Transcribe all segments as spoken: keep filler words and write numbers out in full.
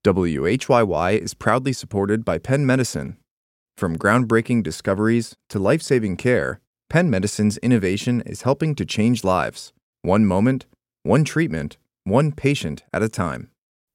W H Y Y is proudly supported by Penn Medicine. From groundbreaking discoveries to life-saving care, Penn Medicine's innovation is helping to change lives, one moment, one treatment, one patient at a time.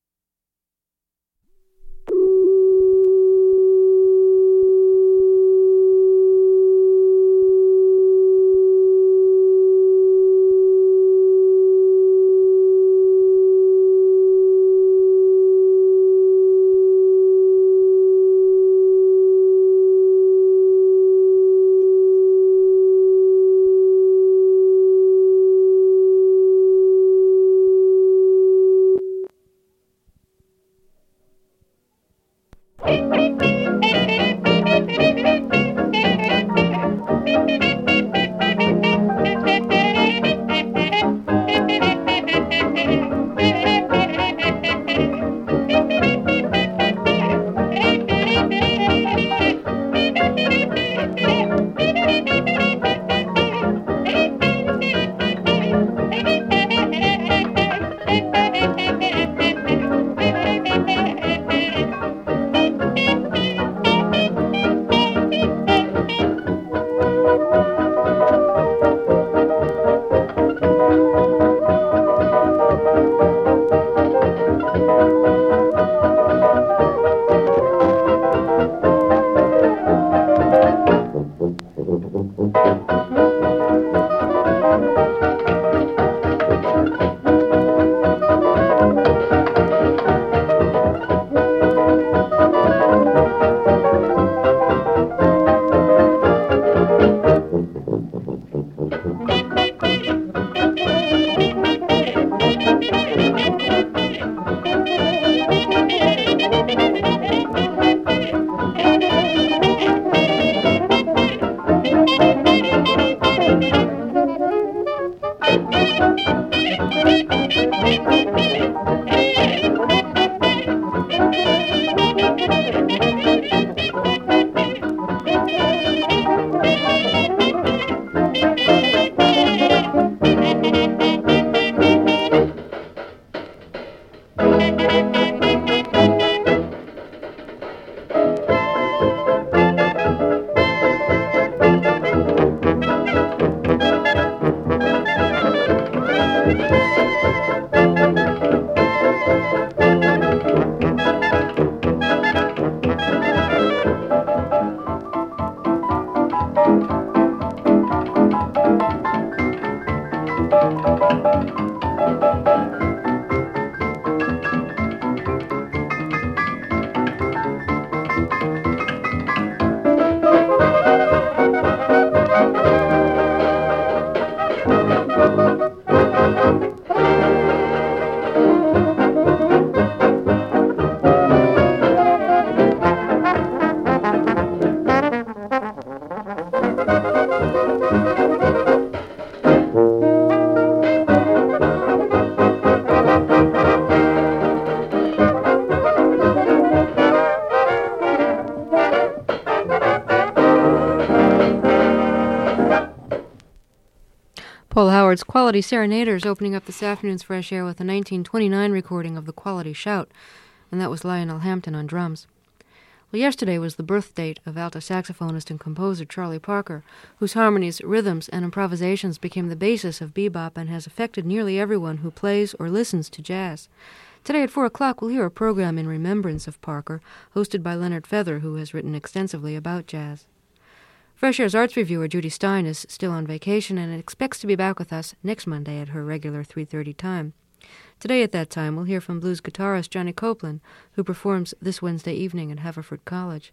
Paul Howard's Quality Serenaders opening up this afternoon's Fresh Air with a nineteen twenty-nine recording of the Quality Shout, and that was Lionel Hampton on drums. Well, yesterday was the birth date of alto saxophonist and composer Charlie Parker, whose harmonies, rhythms, and improvisations became the basis of bebop and has affected nearly everyone who plays or listens to jazz. Today at four o'clock, we'll hear a program in remembrance of Parker, hosted by Leonard Feather, who has written extensively about jazz. Fresh Air's arts reviewer Judy Stein is still on vacation and expects to be back with us next Monday at her regular three thirty time. Today at that time, we'll hear from blues guitarist Johnny Copeland, who performs this Wednesday evening at Haverford College.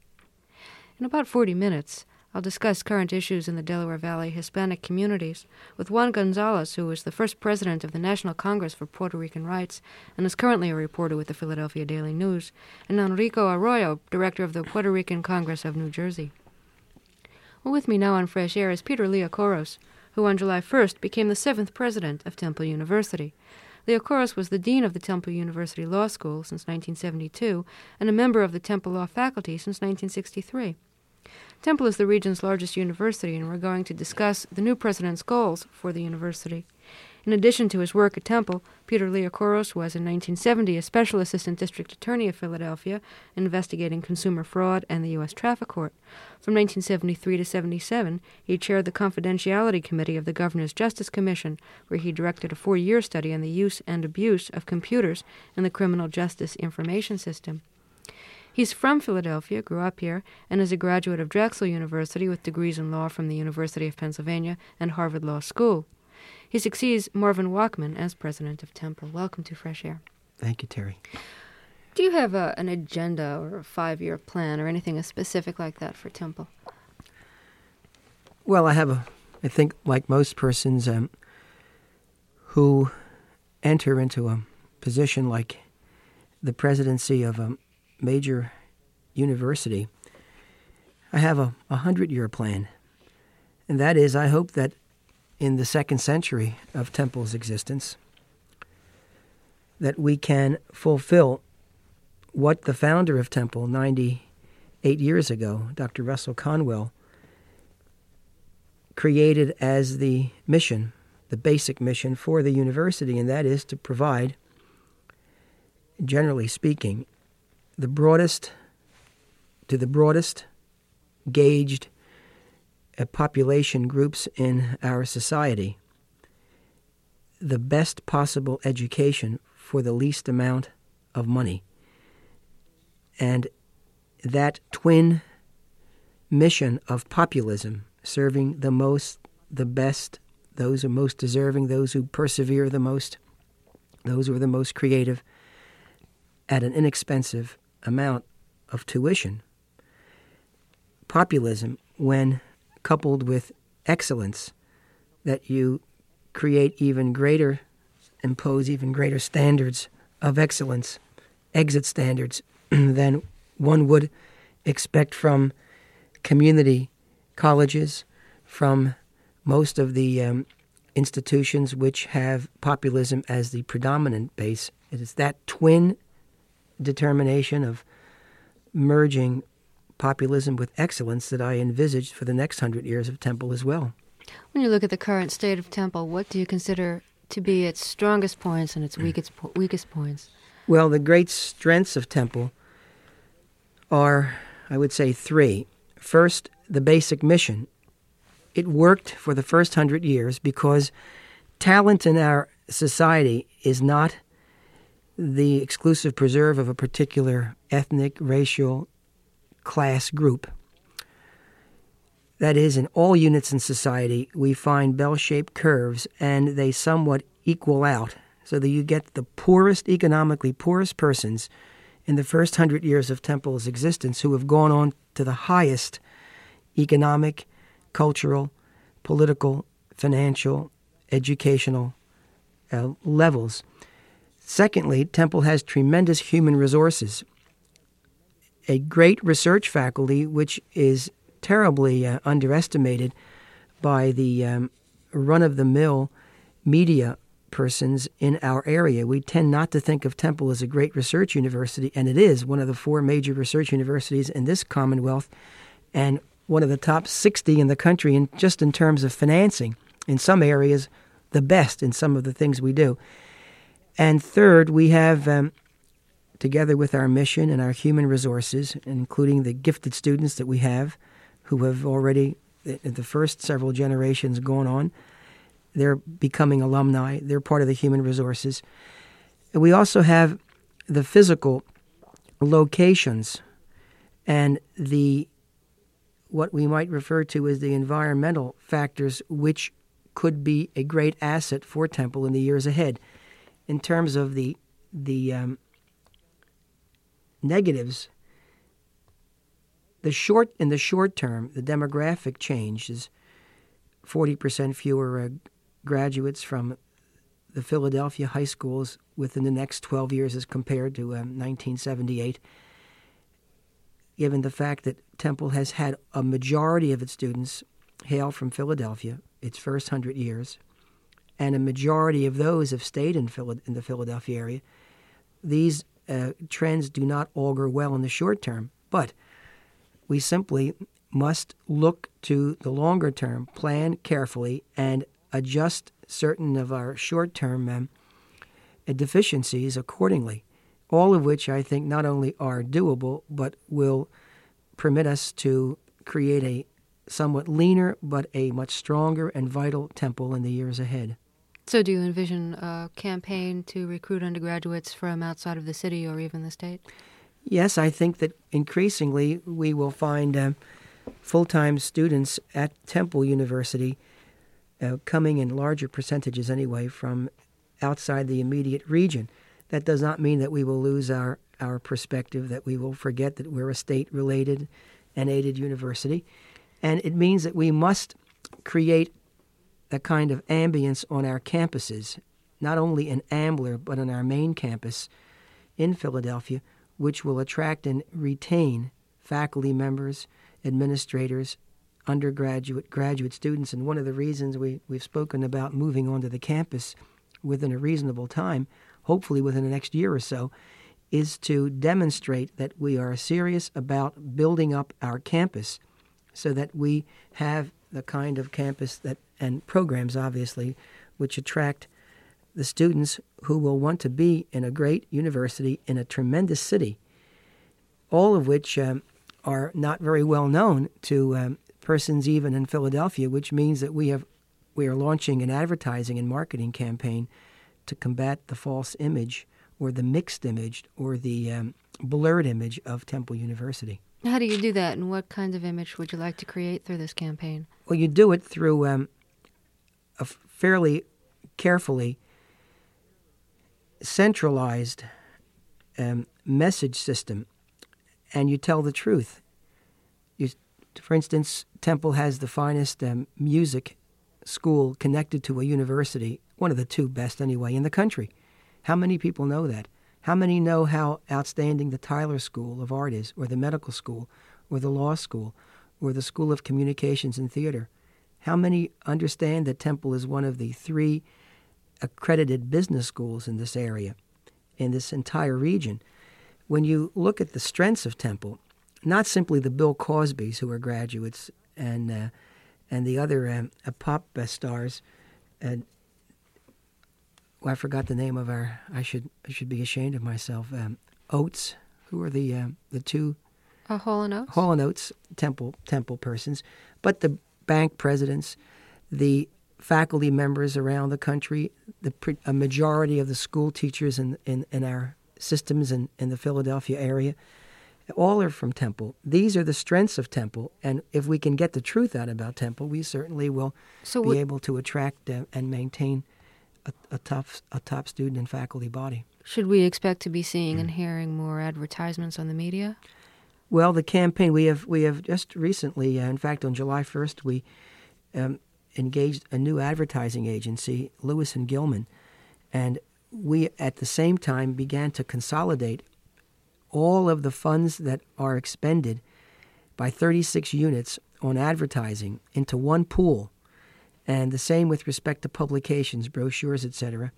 In about forty minutes, I'll discuss current issues in the Delaware Valley Hispanic communities with Juan Gonzalez, who was the first president of the National Congress for Puerto Rican Rights and is currently a reporter with the Philadelphia Daily News, and Enrico Arroyo, director of the Puerto Rican Congress of New Jersey. Well, with me now on Fresh Air is Peter Liakoros, who on July first became the seventh president of Temple University. Liakoros was the dean of the Temple University Law School since nineteen seventy-two and a member of the Temple Law faculty since nineteen sixty-three. Temple is the region's largest university, and we're going to discuss the new president's goals for the university. In addition to his work at Temple, Peter Leokoros was in nineteen seventy a Special Assistant District Attorney of Philadelphia, investigating consumer fraud and the U S Traffic Court. From nineteen seventy-three to seventy-seven, he chaired the Confidentiality Committee of the Governor's Justice Commission, where he directed a four-year study on the use and abuse of computers in the criminal justice information system. He's from Philadelphia, grew up here, and is a graduate of Drexel University with degrees in law from the University of Pennsylvania and Harvard Law School. He succeeds Marvin Wachman as president of Temple. Welcome to Fresh Air. Thank you, Terry. Do you have a, an agenda or a five-year plan or anything specific like that for Temple? Well, I have a, I think like most persons um, who enter into a position like the presidency of a major university, I have a, a hundred-year plan. And that is, I hope that in the second century of Temple's existence, that we can fulfill what the founder of Temple ninety-eight years ago, Doctor Russell Conwell, created as the mission, the basic mission for the university, and that is to provide, generally speaking, the broadest, to the broadest gauged uh, population groups in our society, the best possible education for the least amount of money. And that twin mission of populism, serving the most, the best, those who are most deserving, those who persevere the most, those who are the most creative, at an inexpensive amount of tuition. Populism, when coupled with excellence, that you create even greater, impose even greater standards of excellence, exit standards, than one would expect from community colleges, from most of the um, institutions which have populism as the predominant base. It is that twin determination of merging populism with excellence that I envisaged for the next hundred years of Temple as well. When you look at the current state of Temple, what do you consider to be its strongest points and its weakest po- weakest points? Well, the great strengths of Temple are, I would say, three. First, the basic mission. It worked for the first hundred years because talent in our society is not the exclusive preserve of a particular ethnic, racial, class group. That is, in all units in society, we find bell-shaped curves, and they somewhat equal out, so that you get the poorest, economically poorest persons in the first hundred years of Temple's existence who have gone on to the highest economic, cultural, political, financial, educational uh, levels. Secondly, Temple has tremendous human resources, a great research faculty which is terribly uh, underestimated by the um, run-of-the-mill media persons in our area. We tend not to think of Temple as a great research university, and it is one of the four major research universities in this Commonwealth and one of the top sixty in the country, in, just in terms of financing. In some areas, the best in some of the things we do. And third, we have, um, together with our mission and our human resources, including the gifted students that we have, who have already, in the first several generations, gone on, they're becoming alumni. They're part of the human resources. And we also have the physical locations and the what we might refer to as the environmental factors, which could be a great asset for Temple in the years ahead. In terms of the the um, negatives, the short in the short term, the demographic change is forty percent fewer uh, graduates from the Philadelphia high schools within the next twelve years as compared to um, nineteen seventy-eight, given the fact that Temple has had a majority of its students hail from Philadelphia, its first hundred years, and a majority of those have stayed in, Phila- in the Philadelphia area. These uh, trends do not augur well in the short term, but we simply must look to the longer term, plan carefully, and adjust certain of our short-term um, deficiencies accordingly, all of which I think not only are doable, but will permit us to create a somewhat leaner but a much stronger and vital temple in the years ahead. So do you envision a campaign to recruit undergraduates from outside of the city or even the state? Yes, I think that increasingly we will find uh, full-time students at Temple University uh, coming in larger percentages anyway from outside the immediate region. That does not mean that we will lose our, our perspective, that we will forget that we're a state-related and aided university. And it means that we must create a kind of ambience on our campuses, not only in Ambler, but on our main campus in Philadelphia, which will attract and retain faculty members, administrators, undergraduate, graduate students. And one of the reasons we, we've spoken about moving onto the campus within a reasonable time, hopefully within the next year or so, is to demonstrate that we are serious about building up our campus so that we have the kind of campus that and programs, obviously, which attract the students who will want to be in a great university in a tremendous city, all of which um, are not very well known to um, persons even in Philadelphia, which means that we have we are launching an advertising and marketing campaign to combat the false image or the mixed image or the um, blurred image of Temple University. How do you do that, and what kind of image would you like to create through this campaign? Well, you do it through um, a fairly carefully centralized um, message system, and you tell the truth. You, for instance, Temple has the finest um, music school connected to a university, one of the two best anyway, in the country. How many people know that? How many know how outstanding the Tyler School of Art is, or the medical school, or the law school, or the School of Communications and Theater? How many understand that Temple is one of the three accredited business schools in this area, in this entire region? When you look at the strengths of Temple, not simply the Bill Cosbys, who are graduates, and uh, and the other um, uh, pop uh, stars, uh, well, I forgot the name of our. I should I should be ashamed of myself. Um, Oates, who are the uh, the two uh, Hall and Oates? Hall and Oates Temple Temple persons, but the bank presidents, the faculty members around the country, the a majority of the school teachers in in, in our systems in, in the Philadelphia area, all are from Temple. These are the strengths of Temple, and if we can get the truth out about Temple, we certainly will so be what, able to attract uh, and maintain a, a top a top student and faculty body. Should we expect to be seeing and hearing more advertisements on the media? Well, the campaign we have we have just recently, uh, in fact, on July first, we um, engaged a new advertising agency, Lewis and Gilman, and we at the same time began to consolidate all of the funds that are expended by thirty-six units on advertising into one pool, and the same with respect to publications, brochures, et cetera.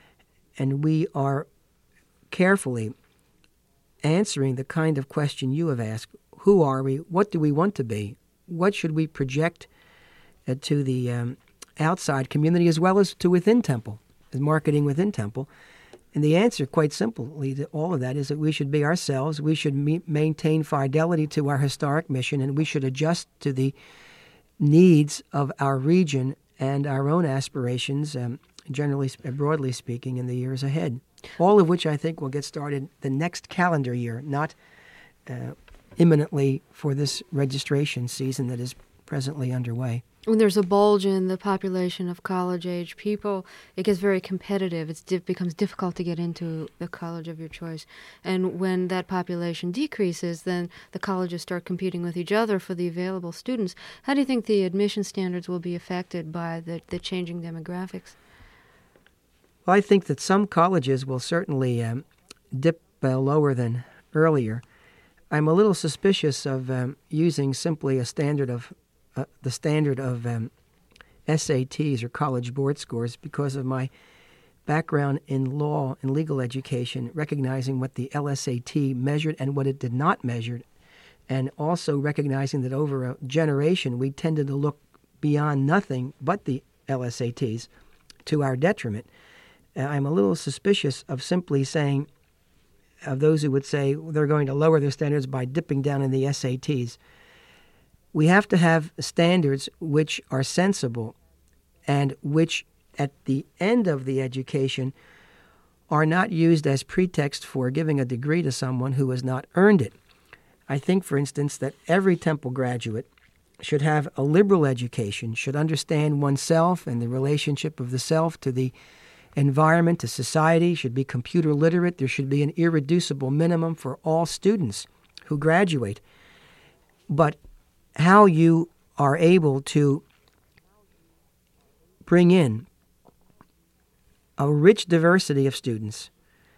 And we are carefully answering the kind of question you have asked: who are we? What do we want to be? What should we project uh, to the um, outside community as well as to within Temple, as marketing within Temple? And the answer, quite simply, to all of that is that we should be ourselves. We should me- maintain fidelity to our historic mission, and we should adjust to the needs of our region and our own aspirations, um, generally, broadly speaking, in the years ahead. All of which I think will get started the next calendar year, not uh, imminently for this registration season that is presently underway. When there's a bulge in the population of college-age people, it gets very competitive. It di- becomes difficult to get into the college of your choice. And when that population decreases, then the colleges start competing with each other for the available students. How do you think the admission standards will be affected by the, the changing demographics? Well, I think that some colleges will certainly um, dip uh, lower than earlier. I'm a little suspicious of um, using simply a standard of Uh, the standard of um, S A Ts or college board scores because of my background in law and legal education, recognizing what the L S A T measured and what it did not measure, and also recognizing that over a generation we tended to look beyond nothing but the L S A Ts to our detriment. Uh, I'm a little suspicious of simply saying, of those who would say they're going to lower their standards by dipping down in the S A Ts. We have to have standards which are sensible and which, at the end of the education, are not used as pretext for giving a degree to someone who has not earned it. I think, for instance, that every Temple graduate should have a liberal education, should understand oneself and the relationship of the self to the environment, to society, should be computer literate. There should be an irreducible minimum for all students who graduate. But how you are able to bring in a rich diversity of students,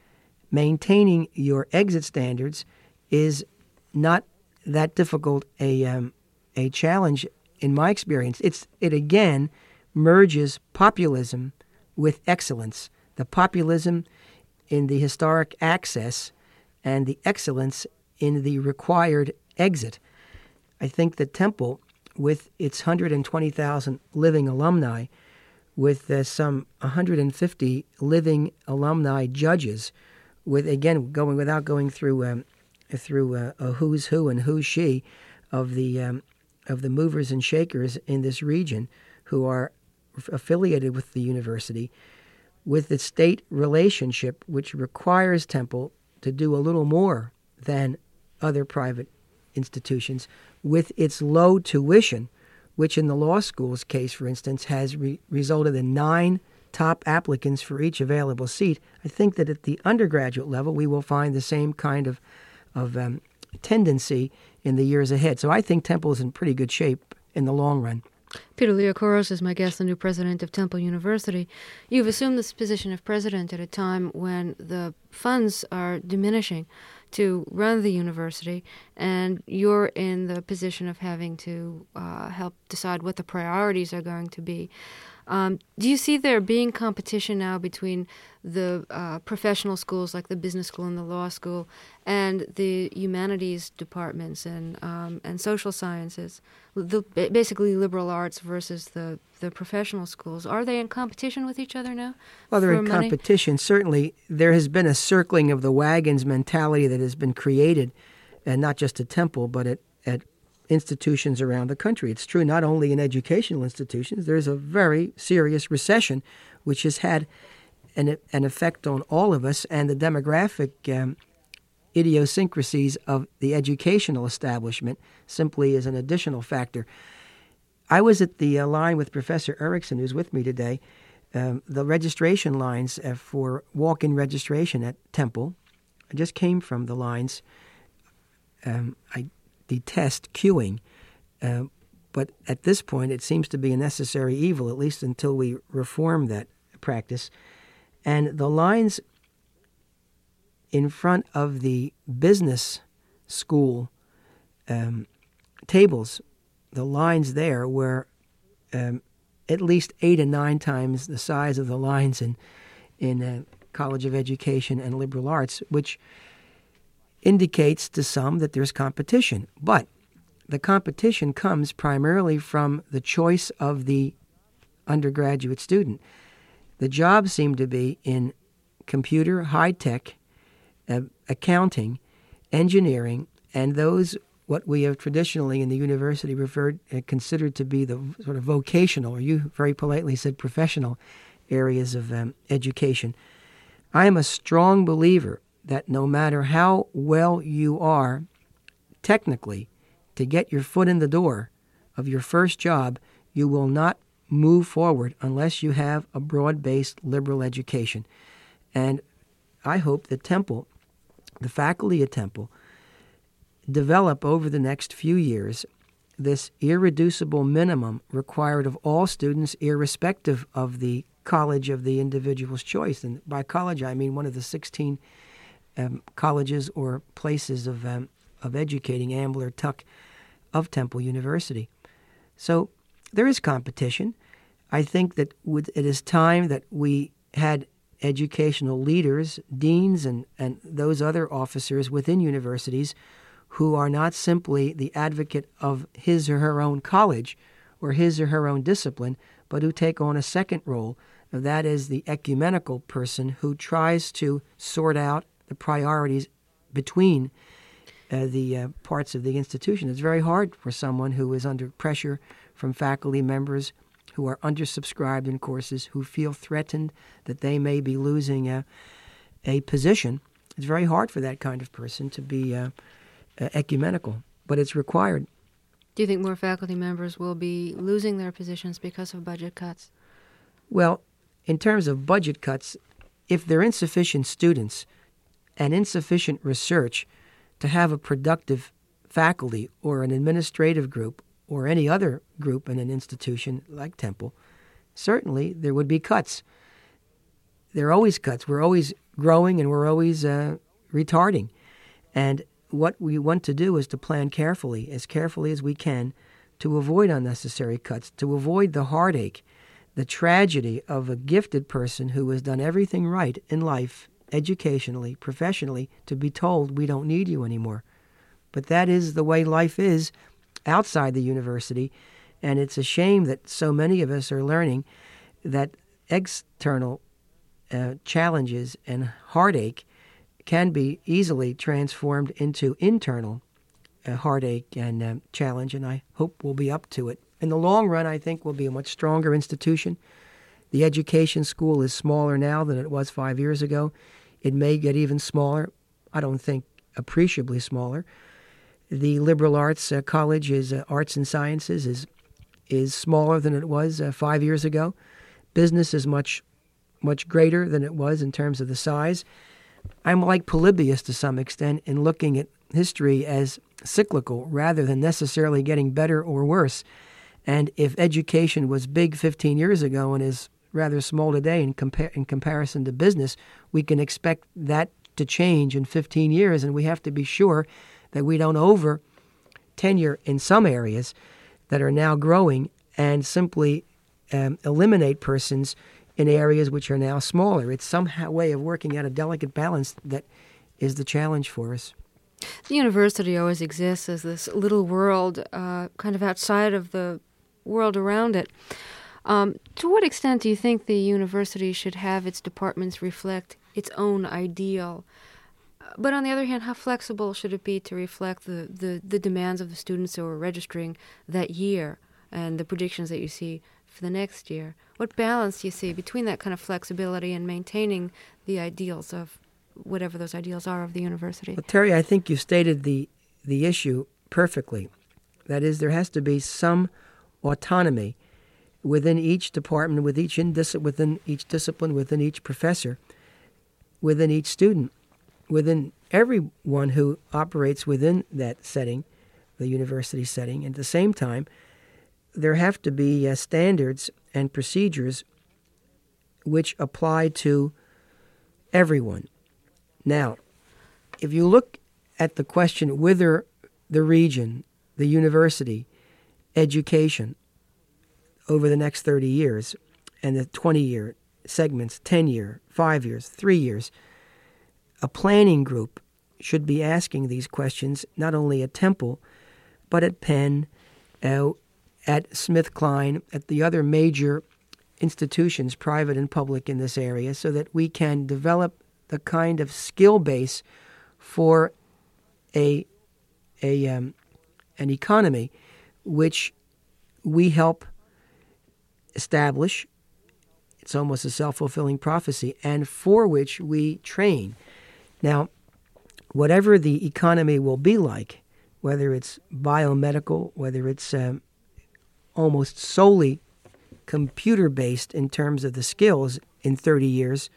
maintaining your exit standards, is not that difficult a um, a challenge in my experience. It's it again merges populism with excellence. The populism in the historic access and the excellence in the required exit. I think that Temple, with its one hundred twenty thousand living alumni, with uh, some one hundred fifty living alumni judges, with again going without going through um, through uh, a who's who and who's she of the um, of the movers and shakers in this region who are f- affiliated with the university, with the state relationship, which requires Temple to do a little more than other private institutions, with its low tuition, which in the law school's case, for instance, has re- resulted in nine top applicants for each available seat. I think that at the undergraduate level, we will find the same kind of, of um, tendency in the years ahead. So I think Temple is in pretty good shape in the long run. Peter Leokoros is my guest, the new president of Temple University. You've assumed this position of president at a time when the funds are diminishing to run the university, and you're in the position of having to uh, help decide what the priorities are going to be. Um, do you see there being competition now between the uh, professional schools like the business school and the law school and the humanities departments and um, and social sciences, the, basically liberal arts versus the, the professional schools? Are they in competition with each other now? Well, they're in money? competition. Certainly, there has been a circling of the wagons mentality that has been created, and not just at Temple, but at, at institutions around the country. It's true not only in educational institutions. There's a very serious recession which has had an, an effect on all of us, and the demographic um, idiosyncrasies of the educational establishment simply is an additional factor. I was at the uh, line with Professor Erickson, who's with me today, um, the registration lines uh, for walk-in registration at Temple. I just came from the lines. Um, I detest queuing, uh, but at this point it seems to be a necessary evil, at least until we reform that practice. And the lines in front of the business school um, tables, the lines there were um, at least eight and nine times the size of the lines in, in uh, College of Education and Liberal Arts, which indicates to some that there's competition. But the competition comes primarily from the choice of the undergraduate student. The jobs seem to be in computer, high-tech, uh, accounting, engineering, and those what we have traditionally in the university referred uh, considered to be the sort of vocational, or you very politely said professional, areas of um, education. I am a strong believer that no matter how well you are technically to get your foot in the door of your first job, you will not move forward unless you have a broad-based liberal education. And I hope that Temple, the faculty at Temple, develop over the next few years this irreducible minimum required of all students, irrespective of the college of the individual's choice. And by college, I mean one of the sixteen Um, colleges or places of um, of educating, Ambler, Tuck, of Temple University. So there is competition. I think that with, it is time that we had educational leaders, deans, and, and those other officers within universities who are not simply the advocate of his or her own college or his or her own discipline, but who take on a second role. That is the ecumenical person who tries to sort out the priorities between uh, the uh, parts of the institution. It's very hard for someone who is under pressure from faculty members who are undersubscribed in courses, who feel threatened that they may be losing a, a position. It's very hard for that kind of person to be uh, uh, ecumenical, but it's required. Do you think more faculty members will be losing their positions because of budget cuts? Well, in terms of budget cuts, if there are insufficient students and insufficient research to have a productive faculty or an administrative group or any other group in an institution like Temple, certainly there would be cuts. There are always cuts. We're always growing and we're always uh, retarding. And what we want to do is to plan carefully, as carefully as we can, to avoid unnecessary cuts, to avoid the heartache, the tragedy of a gifted person who has done everything right in life, educationally, professionally, to be told we don't need you anymore. But that is the way life is outside the university, and it's a shame that so many of us are learning that external uh, challenges and heartache can be easily transformed into internal uh, heartache and uh, challenge, and I hope we'll be up to it. In the long run, I think we'll be a much stronger institution. The education school is smaller now than it was five years ago. It may get even smaller. I don't think appreciably smaller. The liberal arts uh, college is uh, arts and sciences is is smaller than it was uh, five years ago. Business is much much greater than it was in terms of the size. I'm like Polybius to some extent in looking at history as cyclical rather than necessarily getting better or worse. And if education was big fifteen years ago and is rather small today in, compa- in comparison to business, we can expect that to change in fifteen years, and we have to be sure that we don't over tenure in some areas that are now growing and simply um, eliminate persons in areas which are now smaller. It's some way of working out a delicate balance that is the challenge for us. The university always exists as this little world uh, kind of outside of the world around it. Um, to what extent do you think the university should have its departments reflect its own ideal? But on the other hand, how flexible should it be to reflect the, the, the demands of the students who are registering that year and the predictions that you see for the next year? What balance do you see between that kind of flexibility and maintaining the ideals of whatever those ideals are of the university? Well, Terry, I think you stated the, the issue perfectly. That is, there has to be some autonomy within each department, with each indis- within each discipline, within each professor, within each student, within everyone who operates within that setting, the university setting. And at the same time, there have to be uh, standards and procedures which apply to everyone. Now, if you look at the question whether the region, the university, education over the next thirty years, and the twenty-year segments, ten-year, five years, three years, a planning group should be asking these questions not only at Temple, but at Penn, uh, at SmithKline, at the other major institutions, private and public, in this area, so that we can develop the kind of skill base for a a um, an economy which we help establish. It's almost a self-fulfilling prophecy, and for which we train. Now, whatever the economy will be like, whether it's biomedical, whether it's um, almost solely computer-based in terms of the skills in thirty years,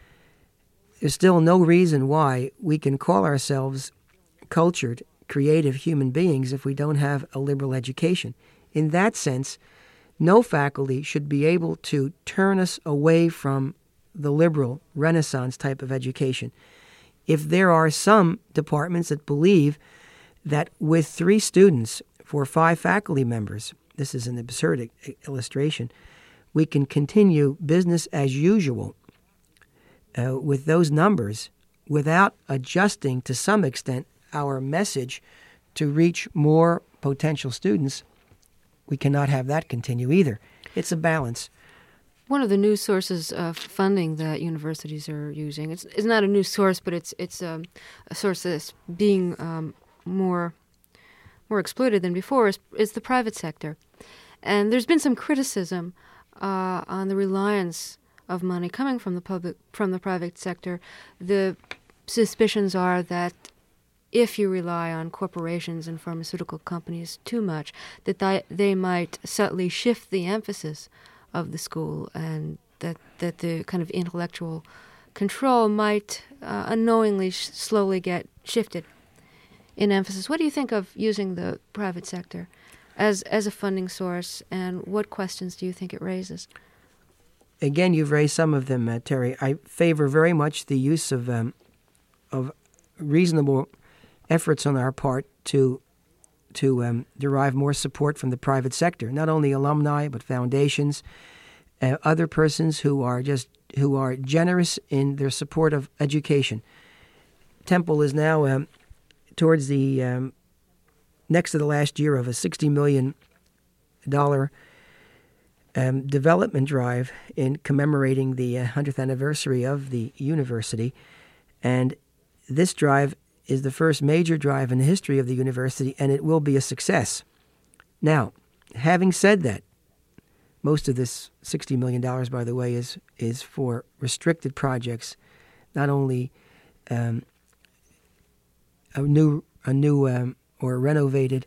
there's still no reason why we can call ourselves cultured, creative human beings if we don't have a liberal education. In that sense, no faculty should be able to turn us away from the liberal Renaissance type of education. If there are some departments that believe that with three students for five faculty members, this is an absurd illustration, we can continue business as usual uh, with those numbers without adjusting to some extent our message to reach more potential students, we cannot have that continue either. It's a balance. One of the new sources of funding that universities are using, it's, it's not a new source, but it's it's um, a source that's being um, more more exploited than before, is, is the private sector. And there's been some criticism uh, on the reliance of money coming from the public, from the private sector. The suspicions are that if you rely on corporations and pharmaceutical companies too much, that th- they might subtly shift the emphasis of the school, and that, that the kind of intellectual control might uh, unknowingly sh- slowly get shifted in emphasis. What do you think of using the private sector as as a funding source, and what questions do you think it raises? Again, you've raised some of them, uh, Terry. I favor very much the use of um, of reasonable efforts on our part to to um, derive more support from the private sector, not only alumni but foundations, uh, other persons who are just who are generous in their support of education. Temple is now um, towards the um, next to the last year of a sixty million dollars um, development drive in commemorating the uh, hundredth anniversary of the university. And this drive is the first major drive in the history of the university, and it will be a success. Now, having said that, most of this sixty million dollars, by the way, is is for restricted projects, not only um, a new a new um, or renovated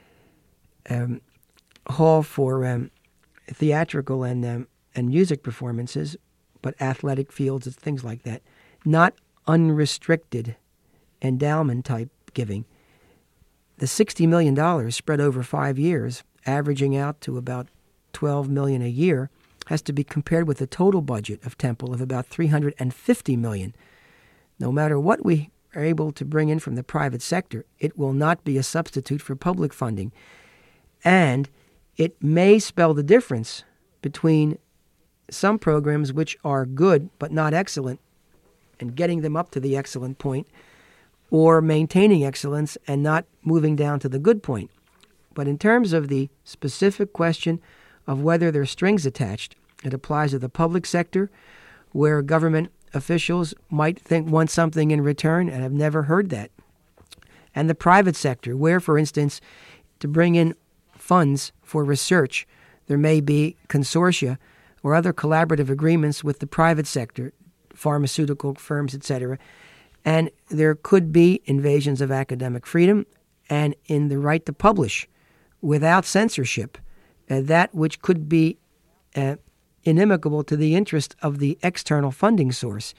um, hall for um, theatrical and um, and music performances, but athletic fields and things like that. Not unrestricted endowment type giving. The sixty million dollars spread over five years, averaging out to about twelve million dollars a year, has to be compared with the total budget of Temple of about three hundred fifty million dollars. No matter what we are able to bring in from the private sector, it will not be a substitute for public funding. And it may spell the difference between some programs which are good but not excellent and getting them up to the excellent point, or maintaining excellence and not moving down to the good point. But in terms of the specific question of whether there are strings attached, it applies to the public sector, where government officials might think want something in return, and I've never heard that. And the private sector, where, for instance, to bring in funds for research, there may be consortia or other collaborative agreements with the private sector, pharmaceutical firms, et cetera, and there could be invasions of academic freedom and in the right to publish without censorship, uh, that which could be uh, inimical to the interest of the external funding source.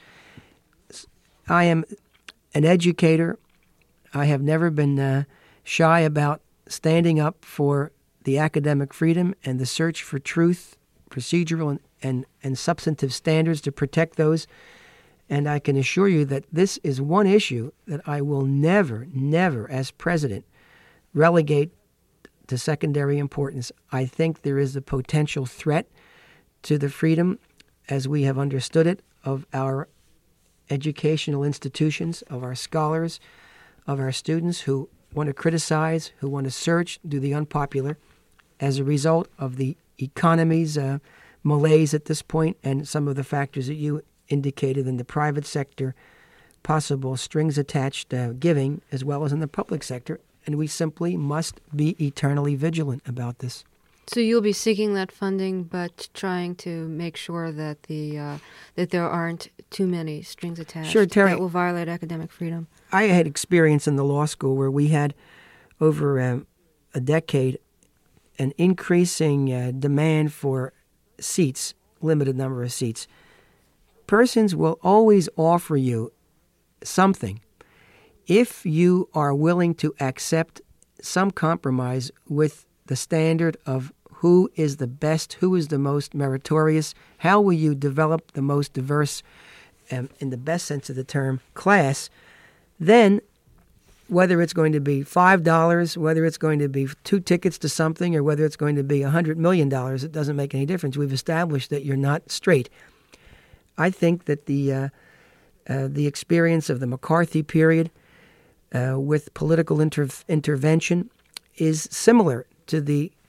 I am an educator. I have never been uh, shy about standing up for the academic freedom and the search for truth, procedural and, and, and substantive standards to protect those. And I can assure you that this is one issue that I will never, never, as president, relegate to secondary importance. I think there is a potential threat to the freedom, as we have understood it, of our educational institutions, of our scholars, of our students who want to criticize, who want to search, do the unpopular, as a result of the economy's uh, malaise at this point and some of the factors that you indicated in the private sector, possible strings attached uh, giving, as well as in the public sector. And we simply must be eternally vigilant about this. So you'll be seeking that funding, but trying to make sure that the uh, that there aren't too many strings attached sure, Terry, that will violate academic freedom. I had experience in the law school where we had, over um, a decade, an increasing uh, demand for seats, limited number of seats. Persons will always offer you something if you are willing to accept some compromise with the standard of who is the best, who is the most meritorious, how will you develop the most diverse, um, in the best sense of the term, class, then whether it's going to be five dollars, whether it's going to be two tickets to something, or whether it's going to be one hundred million dollars, it doesn't make any difference. We've established that you're not straight. I think that the uh, uh, the experience of the McCarthy period uh, with political inter- intervention is similar to the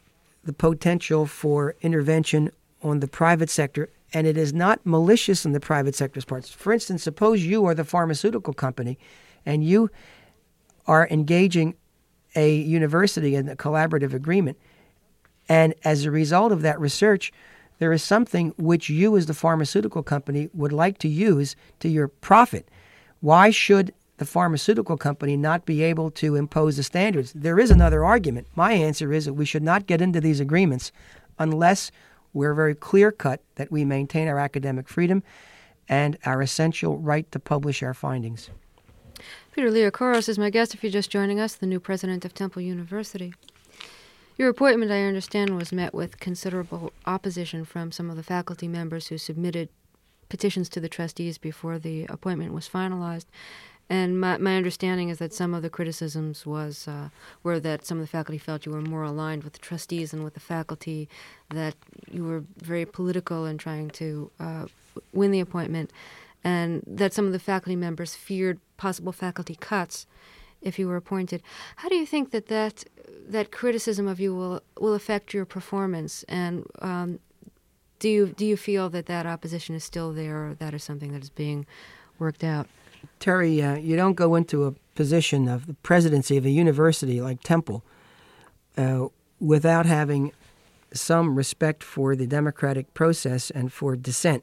the potential for intervention on the private sector, and it is not malicious on the private sector's parts. For instance, suppose you are the pharmaceutical company and you are engaging a university in a collaborative agreement, and as a result of that research, there is something which you as the pharmaceutical company would like to use to your profit. Why should the pharmaceutical company not be able to impose the standards? There is another argument. My answer is that we should not get into these agreements unless we're very clear-cut that we maintain our academic freedom and our essential right to publish our findings. Peter Liakoros is my guest. If you're just joining us, the new president of Temple University. Your appointment, I understand, was met with considerable opposition from some of the faculty members who submitted petitions to the trustees before the appointment was finalized. And my, my understanding is that some of the criticisms was uh, were that some of the faculty felt you were more aligned with the trustees and with the faculty, that you were very political in trying to uh, win the appointment, and that some of the faculty members feared possible faculty cuts if you were appointed. How do you think that that, that criticism of you will will affect your performance? And um, do you do you feel that that opposition is still there, or that is something that is being worked out? Terry, uh, you don't go into a position of the presidency of a university like Temple uh, without having some respect for the democratic process and for dissent.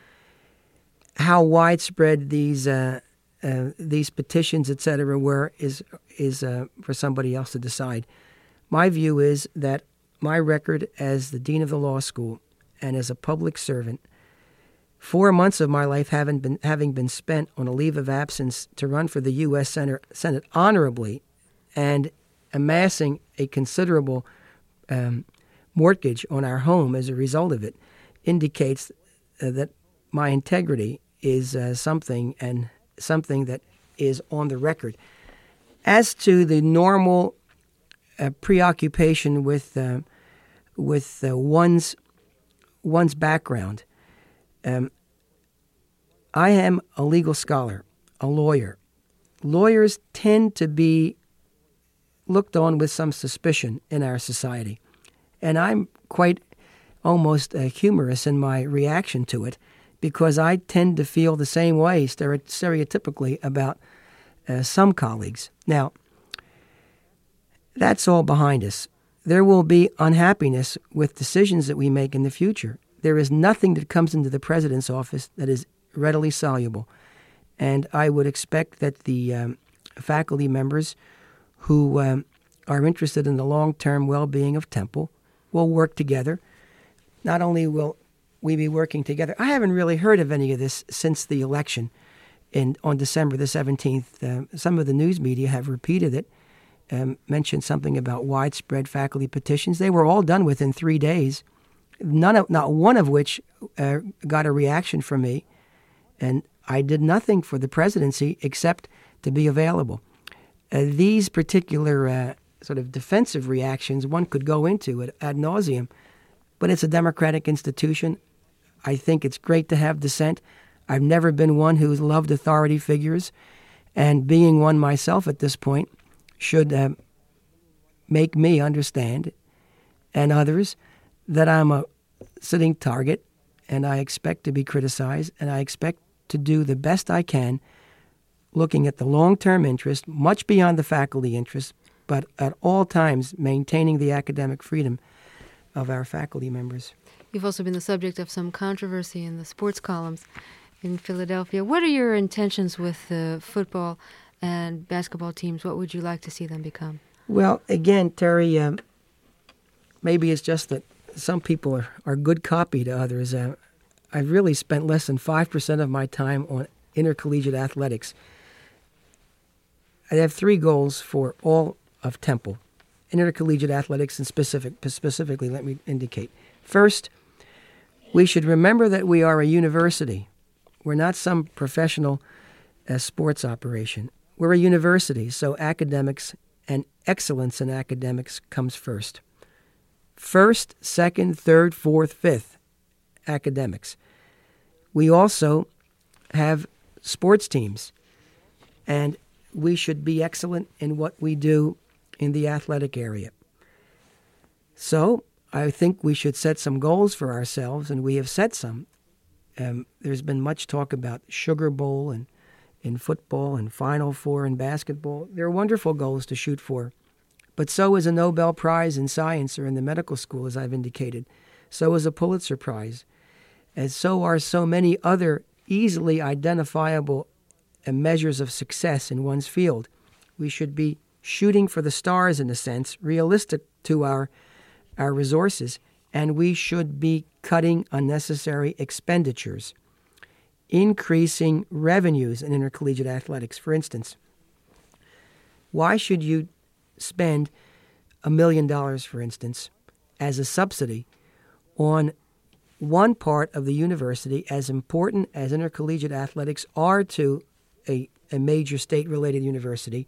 How widespread these uh, uh, these petitions, et cetera, were is is uh, for somebody else to decide. My view is that my record as the dean of the law school and as a public servant, four months of my life having been having been spent on a leave of absence to run for the U S Senate, Senate honorably, and amassing a considerable um, mortgage on our home as a result of it, indicates uh, that my integrity is uh, something and something that is on the record. As to the normal uh, preoccupation with uh, with uh, one's one's background. Um, I am a legal scholar, a lawyer. Lawyers tend to be looked on with some suspicion in our society, and I'm quite almost uh, humorous in my reaction to it, because I tend to feel the same way stere- stereotypically about uh, some colleagues. Now, that's all behind us. There will be unhappiness with decisions that we make in the future. There is nothing that comes into the president's office that is readily soluble. And I would expect that the um, faculty members who um, are interested in the long-term well-being of Temple will work together. Not only will we be working together, I haven't really heard of any of this since the election in, on December the seventeenth. Uh, some of the news media have repeated it, um, mentioned something about widespread faculty petitions. They were all done within three days. None of, not one of which uh, got a reaction from me, and I did nothing for the presidency except to be available. Uh, these particular uh, sort of defensive reactions one could go into ad, ad nauseum, but it's a democratic institution. I think it's great to have dissent. I've never been one who's loved authority figures, and being one myself at this point should uh, make me understand, and others, that I'm a sitting target, and I expect to be criticized, and I expect to do the best I can, looking at the long-term interest, much beyond the faculty interest, but at all times maintaining the academic freedom of our faculty members. You've also been the subject of some controversy in the sports columns in Philadelphia. What are your intentions with the football and basketball teams? What would you like to see them become? Well, again, Terry, um, maybe it's just that some people are, are good copy to others. Uh, I've really spent less than five percent of my time on intercollegiate athletics. I have three goals for all of Temple. Intercollegiate athletics and specific, specifically, let me indicate. First, we should remember that we are a university. We're not some professional uh, sports operation. We're a university, so academics and excellence in academics comes first. First, second, third, fourth, fifth, academics. We also have sports teams, and we should be excellent in what we do in the athletic area. So I think we should set some goals for ourselves, and we have set some. Um, there's been much talk about Sugar Bowl and in football and Final Four in basketball. They're wonderful goals to shoot for. But so is a Nobel Prize in science or in the medical school, as I've indicated. So is a Pulitzer Prize. And so are so many other easily identifiable uh, measures of success in one's field. We should be shooting for the stars, in a sense, realistic to our, our resources, and we should be cutting unnecessary expenditures, increasing revenues in intercollegiate athletics. For instance, why should you spend a million dollars, for instance, as a subsidy on one part of the university, as important as intercollegiate athletics are to a, a major state-related university,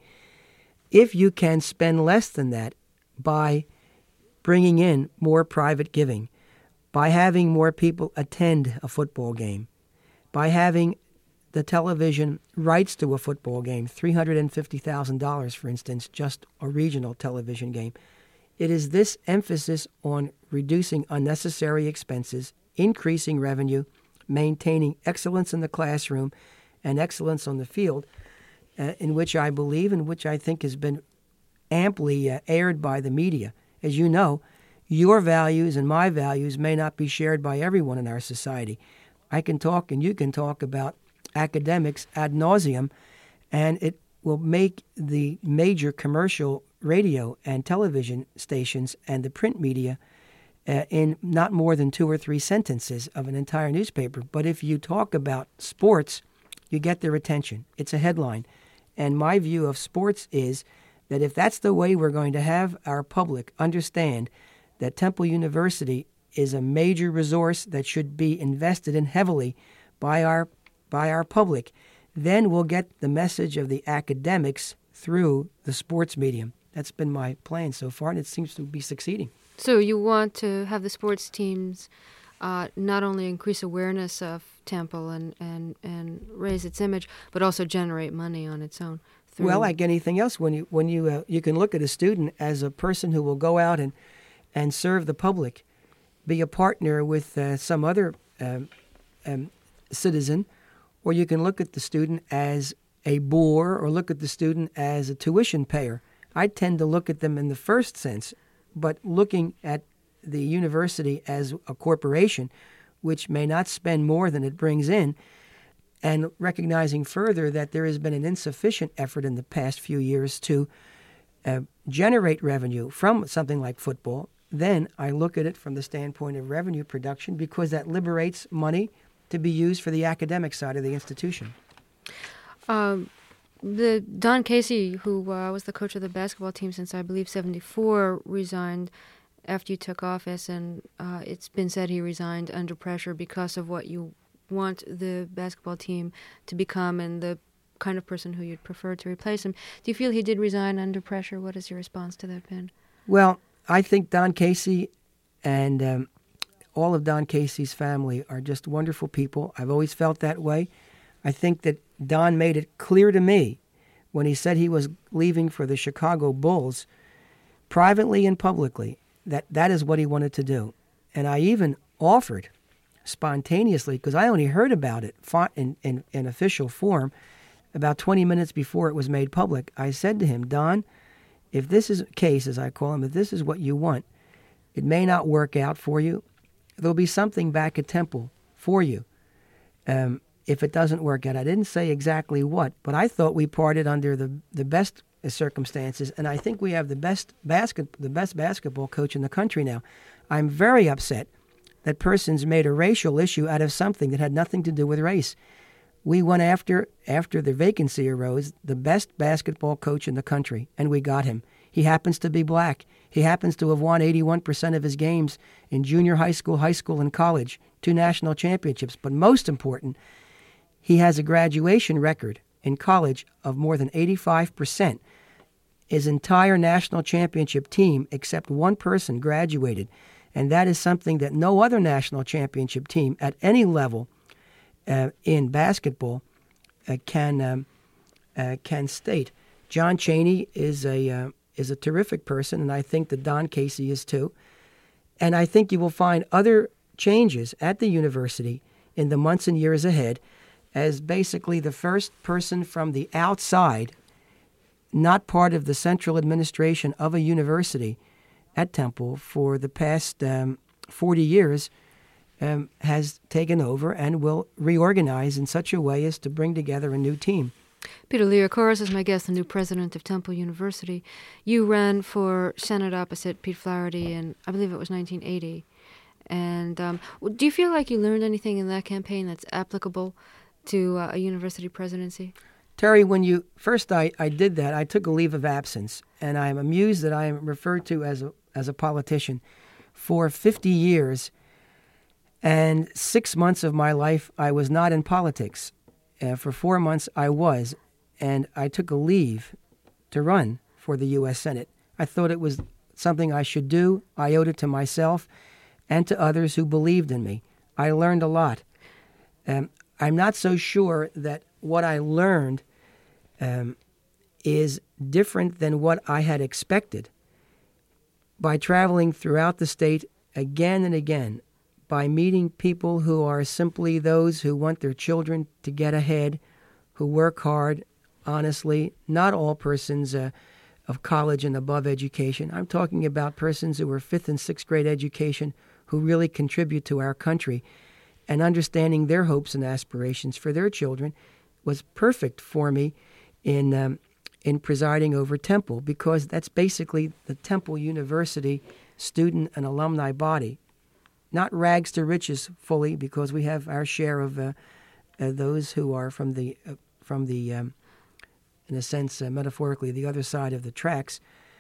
if you can spend less than that by bringing in more private giving, by having more people attend a football game, by having the television rights to a football game, three hundred fifty thousand dollars, for instance, just a regional television game. It is this emphasis on reducing unnecessary expenses, increasing revenue, maintaining excellence in the classroom and excellence on the field, uh, in which I believe and which I think has been amply uh, aired by the media. As you know, your values and my values may not be shared by everyone in our society. I can talk and you can talk about academics ad nauseum, and it will make the major commercial radio and television stations and the print media uh, in not more than two or three sentences of an entire newspaper. But if you talk about sports, you get their attention. It's a headline. And my view of sports is that if that's the way we're going to have our public understand that Temple University is a major resource that should be invested in heavily by our by our public, then we'll get the message of the academics through the sports medium. That's been my plan so far, and it seems to be succeeding. So you want to have the sports teams uh, not only increase awareness of Temple and, and, and raise its image, but also generate money on its own. Through... Well, like anything else, when you when you uh, you can look at a student as a person who will go out and and serve the public, be a partner with uh, some other um, um, citizen, or you can look at the student as a bore or look at the student as a tuition payer. I tend to look at them in the first sense, but looking at the university as a corporation, which may not spend more than it brings in, and recognizing further that there has been an insufficient effort in the past few years to uh, generate revenue from something like football, then I look at it from the standpoint of revenue production, because that liberates money to be used for the academic side of the institution. Um, the Don Casey, who uh, was the coach of the basketball team since I believe seventy-four, resigned after you took office, and uh, it's been said he resigned under pressure because of what you want the basketball team to become and the kind of person who you'd prefer to replace him. Do you feel he did resign under pressure? What is your response to that, Ben? Well, I think Don Casey and um, all of Don Casey's family are just wonderful people. I've always felt that way. I think that Don made it clear to me when he said he was leaving for the Chicago Bulls, privately and publicly, that that is what he wanted to do. And I even offered spontaneously, because I only heard about it in, in, in official form about twenty minutes before it was made public. I said to him, Don, if this is the case, as I call him, if this is what you want, it may not work out for you. There'll be something back at Temple for you um, if it doesn't work out. I didn't say exactly what, but I thought we parted under the, the best circumstances, and I think we have the best basket the best basketball coach in the country now. I'm very upset that persons made a racial issue out of something that had nothing to do with race. We went after, after the vacancy arose, the best basketball coach in the country, and we got him. He happens to be black. He happens to have won eighty-one percent of his games in junior high school, high school, and college, two national championships. But most important, he has a graduation record in college of more than eighty-five percent. His entire national championship team, except one person, graduated. And that is something that no other national championship team at any level uh, in basketball uh, can um, uh, can state. John Chaney is a uh, is a terrific person, and I think that Don Casey is too. And I think you will find other changes at the university in the months and years ahead as basically the first person from the outside, not part of the central administration of a university at Temple for the past um, forty years, um, has taken over and will reorganize in such a way as to bring together a new team. Peter Liakoris is my guest, the new president of Temple University. You ran for Senate opposite Pete Flaherty in, I believe it was nineteen eighty. And um, do you feel like you learned anything in that campaign that's applicable to uh, a university presidency? Terry, when you first I, I did that, I took a leave of absence, and I'm amused that I am referred to as a, as a politician. For fifty years and six months of my life, I was not in politics. Uh, for four months, I was, and I took a leave to run for the U S Senate. I thought it was something I should do. I owed it to myself and to others who believed in me. I learned a lot. Um, I'm not so sure that what I learned um, is different than what I had expected. By traveling throughout the state again and again, by meeting people who are simply those who want their children to get ahead, who work hard, honestly, not all persons uh, of college and above education. I'm talking about persons who are fifth and sixth grade education who really contribute to our country, and understanding their hopes and aspirations for their children was perfect for me in um, in presiding over Temple, because that's basically the Temple University student and alumni body. Not rags to riches fully, because we have our share of uh, uh, those who are from the, uh, from the um, in a sense, uh, metaphorically, the other side of the tracks.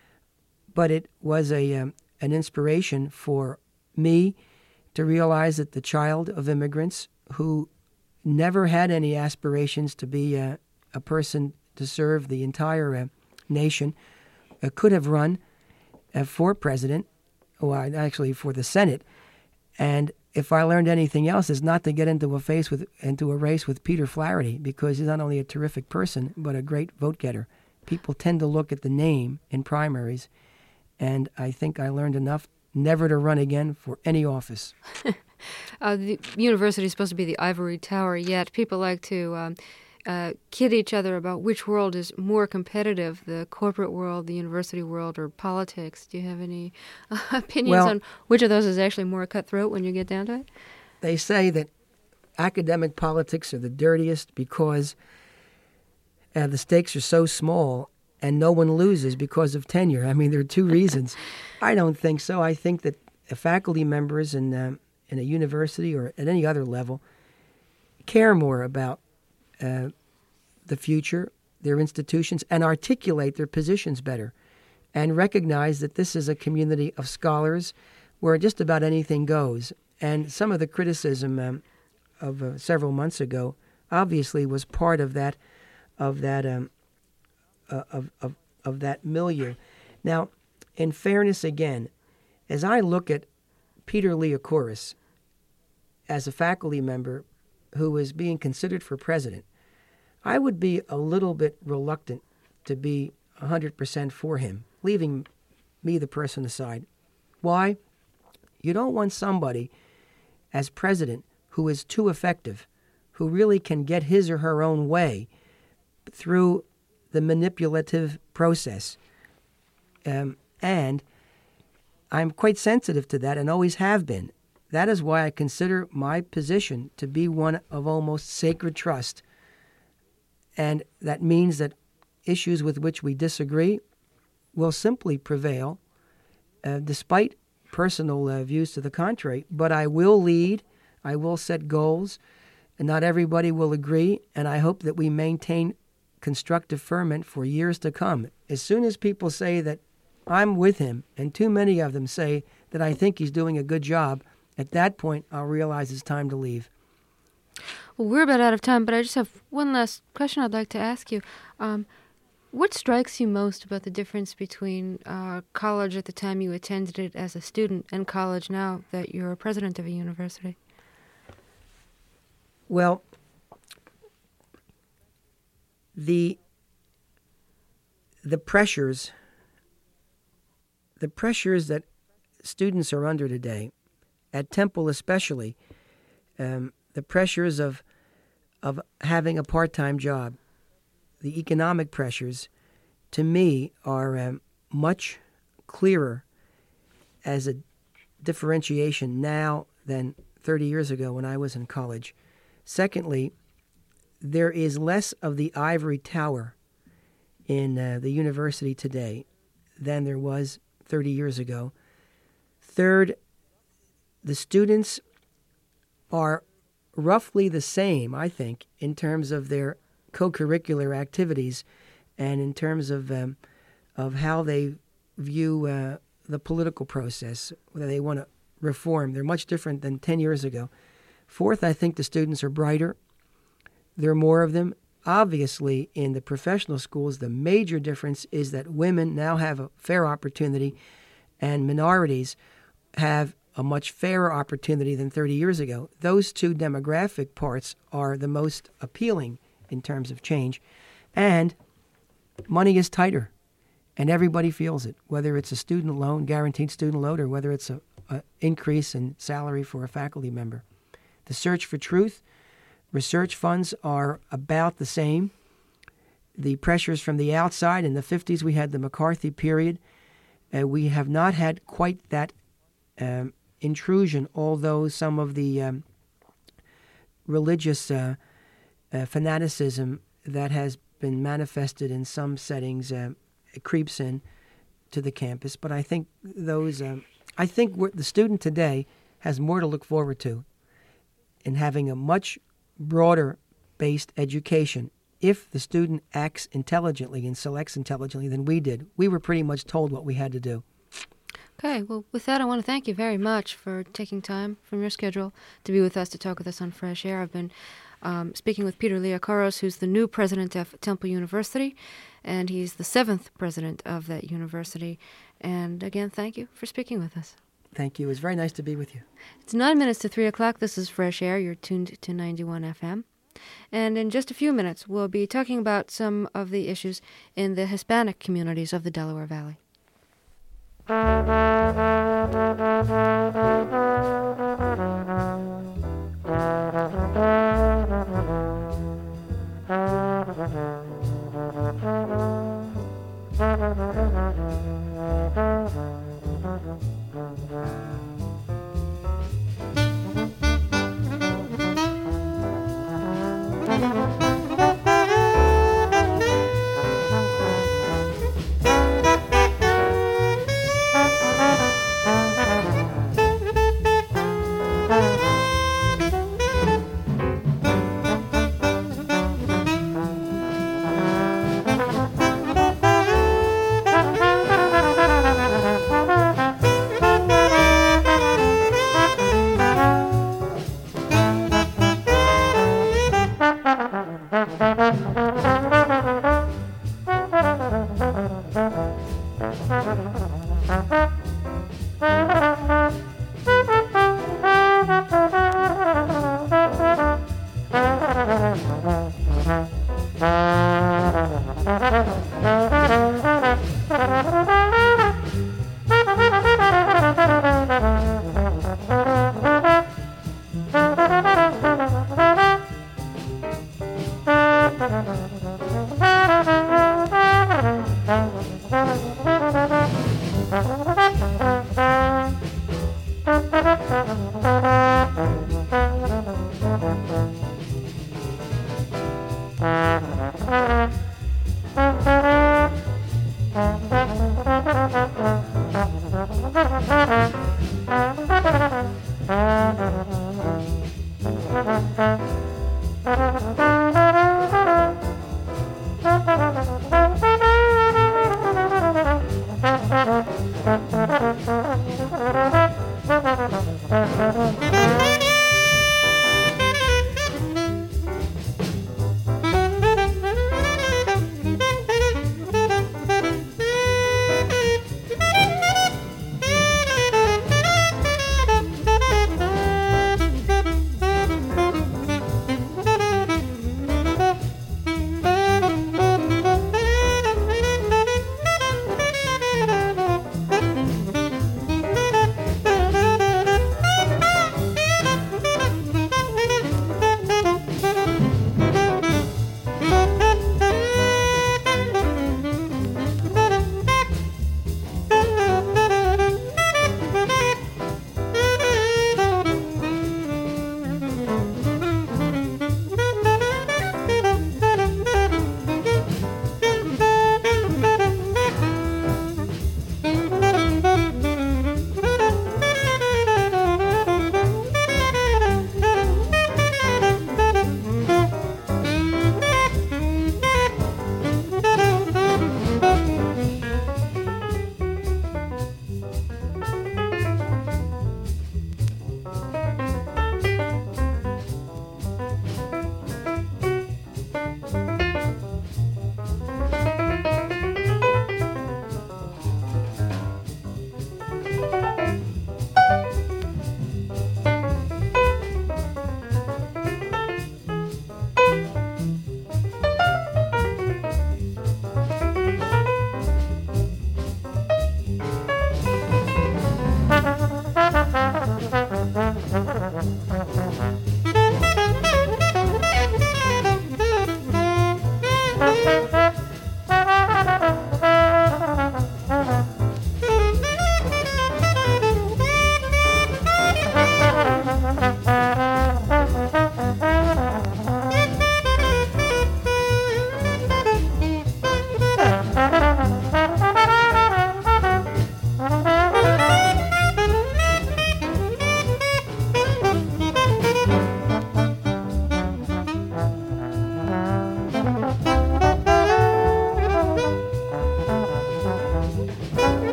But it was a um, an inspiration for me to realize that the child of immigrants who never had any aspirations to be a, a person to serve the entire uh, nation uh, could have run uh, for president, or actually for the Senate. And if I learned anything else, is not to get into a face with into a race with Peter Flaherty, because he's not only a terrific person but a great vote getter. People tend to look at the name in primaries, and I think I learned enough never to run again for any office. uh, the university is supposed to be the ivory tower, yet people like to um, uh, kid each other about which world is more competitive, the corporate world, the university world, or politics. Do you have any uh, opinions well, on which of those is actually more cutthroat when you get down to it? They say that academic politics are the dirtiest because uh, the stakes are so small and no one loses because of tenure. I mean, there are two reasons. I don't think so. I think that faculty members in, um, in a university or at any other level care more about uh, the future, their institutions, and articulate their positions better, and recognize that this is a community of scholars where just about anything goes. And some of the criticism um, of uh, several months ago obviously was part of that, of that, um, uh, of, of of that milieu. Now, in fairness, again, as I look at Peter Liakoris as a faculty member who is being considered for president, I would be a little bit reluctant to be one hundred percent for him, leaving me, the person, aside. Why? You don't want somebody as president who is too effective, who really can get his or her own way through the manipulative process. Um, and I'm quite sensitive to that and always have been. That is why I consider my position to be one of almost sacred trust. And that means that issues with which we disagree will simply prevail, uh, despite personal uh, views to the contrary. But I will lead, I will set goals, and not everybody will agree, and I hope that we maintain constructive ferment for years to come. As soon as people say that I'm with him, and too many of them say that I think he's doing a good job, at that point I'll realize it's time to leave. Well, we're about out of time, but I just have one last question I'd like to ask you. Um, what strikes you most about the difference between uh, college at the time you attended it as a student and college now that you're a president of a university? Well, the the pressures, the pressures that students are under today, at Temple especially, um, the pressures of of having a part-time job, the economic pressures, to me, are um, much clearer as a differentiation now than thirty years ago when I was in college. Secondly, there is less of the ivory tower in uh, the university today than there was thirty years ago. Third, the students are roughly the same, I think, in terms of their co-curricular activities and in terms of um, of how they view uh, the political process, whether they want to reform. They're much different than ten years ago. Fourth, I think the students are brighter. There are more of them. Obviously, in the professional schools, the major difference is that women now have a fair opportunity and minorities have a much fairer opportunity than thirty years ago. Those two demographic parts are the most appealing in terms of change. And money is tighter, and everybody feels it, whether it's a student loan, guaranteed student loan, or whether it's a, a increase in salary for a faculty member. The search for truth, research funds are about the same. The pressures from the outside, in the fifties we had the McCarthy period. Uh, we have not had quite that um, intrusion, although some of the um, religious uh, uh, fanaticism that has been manifested in some settings uh, it creeps in to the campus. But I think those, um, I think we're, the student today has more to look forward to in having a much broader based education. If the student acts intelligently and selects intelligently than we did, we were pretty much told what we had to do. Okay, well, with that, I want to thank you very much for taking time from your schedule to be with us, to talk with us on Fresh Air. I've been um, speaking with Peter Liakaros, who's the new president of Temple University, and he's the seventh president of that university. And again, thank you for speaking with us. Thank you. It was very nice to be with you. It's nine minutes to three o'clock. This is Fresh Air. You're tuned to ninety-one F M. And in just a few minutes, we'll be talking about some of the issues in the Hispanic communities of the Delaware Valley.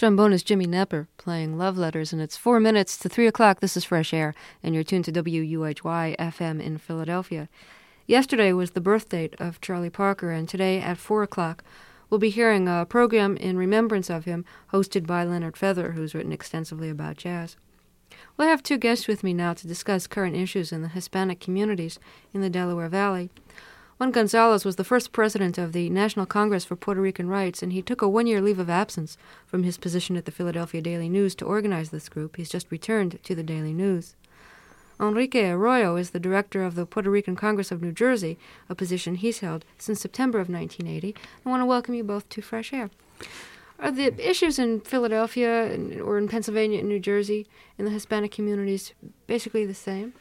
trombonist Jimmy Nepper playing Love Letters, and it's four minutes to three o'clock. This is Fresh Air, and you're tuned to W U H Y F M in Philadelphia. Yesterday was the birth date of Charlie Parker, and today at four o'clock we'll be hearing a program in remembrance of him hosted by Leonard Feather, who's written extensively about jazz. Well, I have two guests with me now to discuss current issues in the Hispanic communities in the Delaware Valley. Juan Gonzalez was the first president of the National Congress for Puerto Rican Rights, and he took a one-year leave of absence from his position at the Philadelphia Daily News to organize this group. He's just returned to the Daily News. Enrique Arroyo is the director of the Puerto Rican Congress of New Jersey, a position he's held since September of nineteen eighty. I want to welcome you both to Fresh Air. Are the issues in Philadelphia or in Pennsylvania and New Jersey in the Hispanic communities basically the same?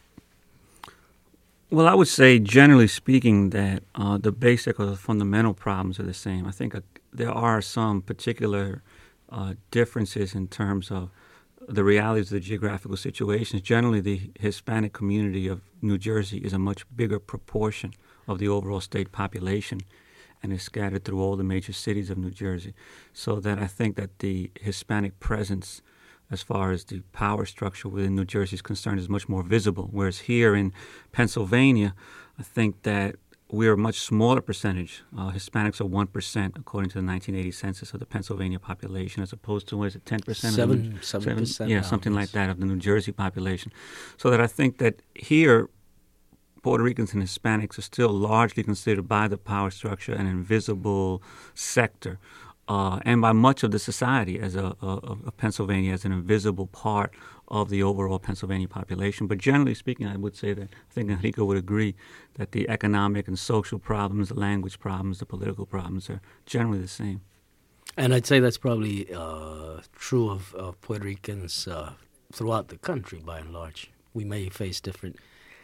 Well, I would say, generally speaking, that uh, the basic or the fundamental problems are the same. I think uh, there are some particular uh, differences in terms of the realities of the geographical situations. Generally, the Hispanic community of New Jersey is a much bigger proportion of the overall state population and is scattered through all the major cities of New Jersey. So that I think that the Hispanic presence as far as the power structure within New Jersey is concerned is much more visible. Whereas here in Pennsylvania, I think that we're a much smaller percentage. Uh, Hispanics are one percent, according to the nineteen eighty census of the Pennsylvania population, as opposed to, what is it, ten percent? Seven, seven percent. Yeah, something like that of the New Jersey population. So that I think that here, Puerto Ricans and Hispanics are still largely considered by the power structure an invisible sector. Uh, and by much of the society as a, a, of Pennsylvania as an invisible part of the overall Pennsylvania population. But generally speaking, I would say that I think Enrique would agree that the economic and social problems, the language problems, the political problems are generally the same. And I'd say that's probably uh, true of, of Puerto Ricans uh, throughout the country by and large. We may face different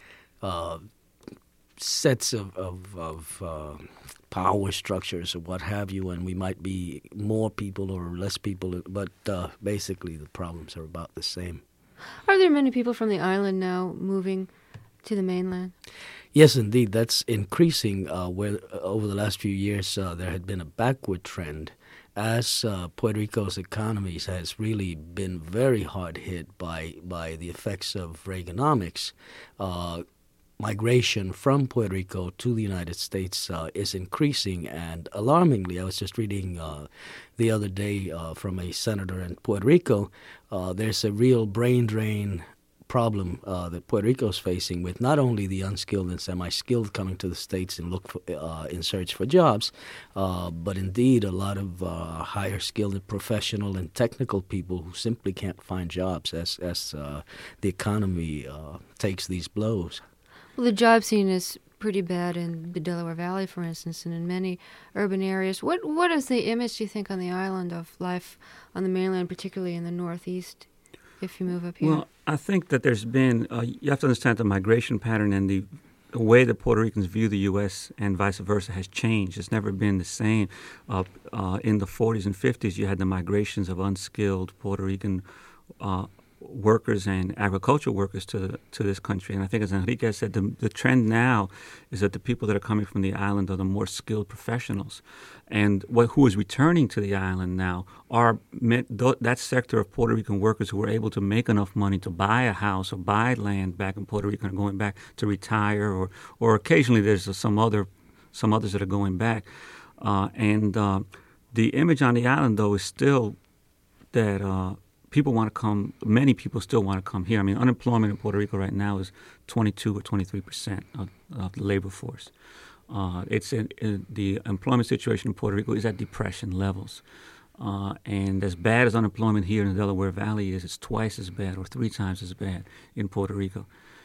uh, sets of, of, of uh, power structures or what have you, and we might be more people or less people, but uh, basically the problems are about the same. Are there many people from the island now moving to the mainland? Yes, indeed. That's increasing. Uh, where uh, over the last few years uh, there had been a backward trend as uh, Puerto Rico's economy has really been very hard hit by, by the effects of Reaganomics. Uh, Migration from Puerto Rico to the United States uh, is increasing, and alarmingly, I was just reading uh, the other day uh, from a senator in Puerto Rico, uh, there's a real brain drain problem uh, that Puerto Rico is facing with not only the unskilled and semi-skilled coming to the States and look for, uh, in search for jobs, uh, but indeed a lot of uh, higher skilled and professional and technical people who simply can't find jobs as, as uh, the economy uh, takes these blows. Well, the job scene is pretty bad in the Delaware Valley, for instance, and in many urban areas. What What is the image, do you think, on the island of life on the mainland, particularly in the Northeast, if you move up here? Well, I think that there's been, uh, you have to understand the migration pattern and the, the way that Puerto Ricans view the U S and vice versa has changed. It's never been the same. Uh, uh, in the forties and fifties, you had the migrations of unskilled Puerto Rican uh workers and agricultural workers to the, to this country. And I think, as Enrique said, the, the trend now is that the people that are coming from the island are the more skilled professionals. And what, who is returning to the island now are met, th- that sector of Puerto Rican workers who are able to make enough money to buy a house or buy land back in Puerto Rico and going back to retire, or, or occasionally there's some other some others that are going back. Uh, and uh, the image on the island, though, is still that uh, people want to come, many people still want to come here. I mean, unemployment in Puerto Rico right now is twenty-two or twenty-three percent of, of the labor force. Uh, it's in, in the employment situation in Puerto Rico is at depression levels. Uh, and as bad as unemployment here in the Delaware Valley is, it's twice as bad or three times as bad in Puerto Rico.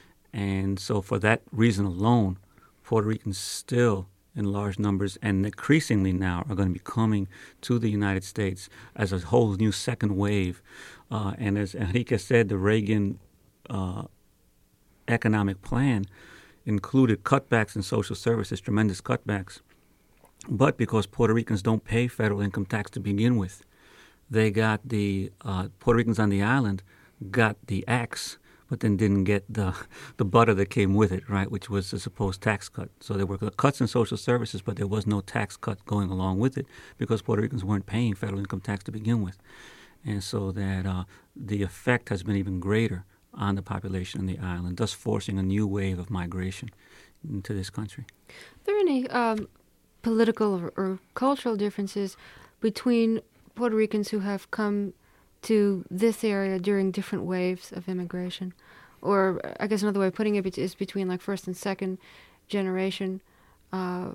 And so for that reason alone, Puerto Ricans still in large numbers and increasingly now are going to be coming to the United States as a whole new second wave. Uh, and as Enrique said, the Reagan uh, economic plan included cutbacks in social services, tremendous cutbacks. But because Puerto Ricans don't pay federal income tax to begin with, they got the uh, Puerto Ricans on the island got the axe, but then didn't get the the butter that came with it, right, which was the supposed tax cut. So there were cuts in social services, but there was no tax cut going along with it because Puerto Ricans weren't paying federal income tax to begin with. and so that uh, the effect has been even greater on the population in the island, thus forcing a new wave of migration into this country. Are there any um, political or, or cultural differences between Puerto Ricans who have come to this area during different waves of immigration? Or I guess another way of putting it is between like first and second generation uh,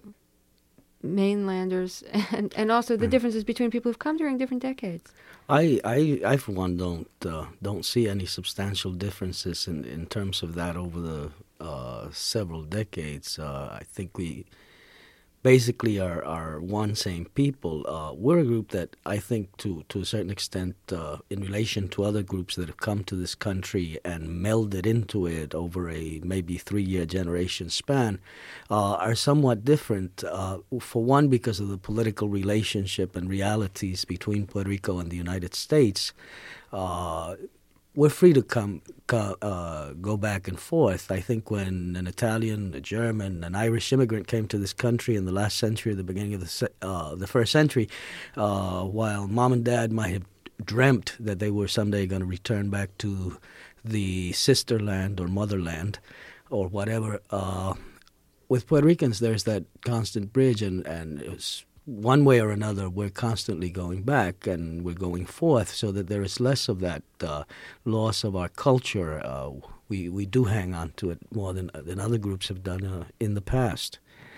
mainlanders, and, and also the differences between people who've come during different decades. I, I, I for one, don't uh, don't see any substantial differences in, in terms of that over the uh, several decades. Uh, I think we basically are, are one same people. Uh, we're a group that I think to, to a certain extent, uh, in relation to other groups that have come to this country and melded into it over a maybe three-year generation span, uh, are somewhat different. Uh, for one, because of the political relationship and realities between Puerto Rico and the United States. Uh, We're free to come, co- uh, go back and forth. I think when an Italian, a German, an Irish immigrant came to this country in the last century, or the beginning of the se- uh, the first century, uh, while mom and dad might have dreamt that they were someday going to return back to the sister land or motherland or whatever, uh, with Puerto Ricans there's that constant bridge, and, and it was one way or another, we're constantly going back and we're going forth, so that there is less of that uh, loss of our culture. Uh, we we do hang on to it more than than other groups have done uh, in the past.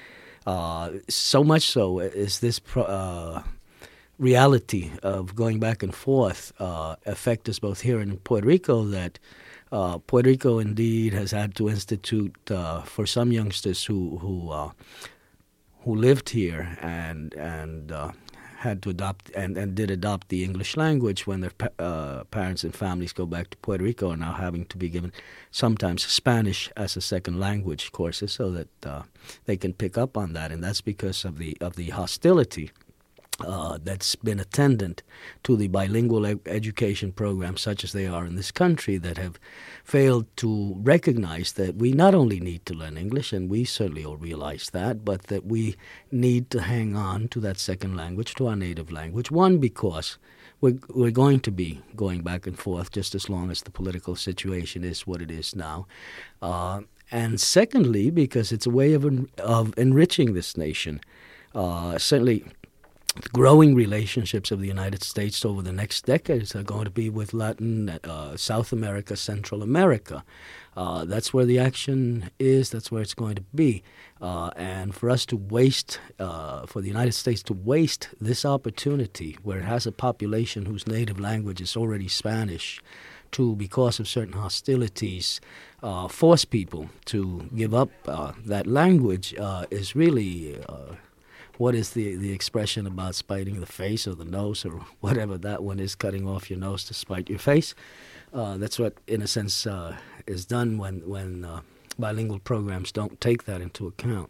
Uh, so much so is this pro- uh, reality of going back and forth uh, affect us both here and in Puerto Rico that uh, Puerto Rico indeed has had to institute uh, for some youngsters who who. Uh, who lived here and and uh, had to adopt and, and did adopt the English language when their pa- uh, parents and families go back to Puerto Rico, are now having to be given sometimes Spanish as a second language courses so that uh, they can pick up on that, and that's because of the of the hostility Uh, that's been attendant to the bilingual e- education programs such as they are in this country, that have failed to recognize that we not only need to learn English, and we certainly all realize that, but that we need to hang on to that second language, to our native language. One, because we're, we're going to be going back and forth just as long as the political situation is what it is now. Uh, and secondly, because it's a way of, en- of enriching this nation. Uh, certainly, the growing relationships of the United States over the next decades are going to be with Latin, uh, South America, Central America. Uh, that's where the action is. That's where it's going to be. Uh, and for us to waste, uh, for the United States to waste this opportunity, where it has a population whose native language is already Spanish, to, because of certain hostilities, uh, force people to give up uh, that language uh, is really... Uh, What is the, the expression about spiting the face or the nose or whatever that one is, cutting off your nose to spite your face? Uh, that's what, in a sense, uh, is done when, when uh, bilingual programs don't take that into account.